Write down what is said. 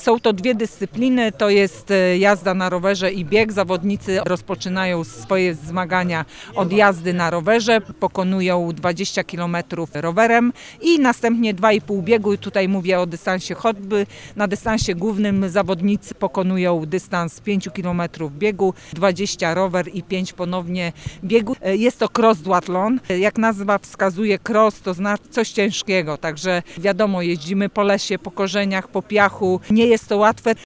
Są to dwie dyscypliny, to jest jazda na rowerze i bieg. Zawodnicy rozpoczynają swoje zmagania od jazdy na rowerze, pokonują 20 km rowerem i następnie 2,5 biegu. Tutaj mówię o dystansie chodby. Na dystansie głównym zawodnicy pokonują dystans 5 km biegu, 20 rower i 5 ponownie biegu. Jest to cross duathlon. Jak nazwa wskazuje, cross to znaczy coś ciężkiego, także wiadomo, jeździmy po lesie, po korzeniach, po piachu. Nie jest to łatwe.